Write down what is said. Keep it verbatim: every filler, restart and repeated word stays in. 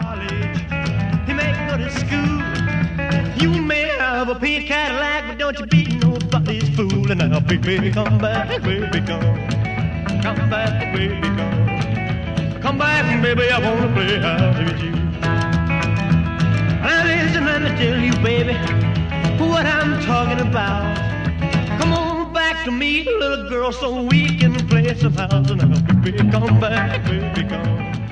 college. He may go to school. You may have a pink Cadillac, but don't you be nobody's fool. And now, baby, come back, baby, come. Come back, baby, come. Come back, baby, I wanna play house with you. Now listen, let me tell you, baby, what I'm talking about. Come on back to me, little girl, so we can play some house. And now, baby, come back, baby, come.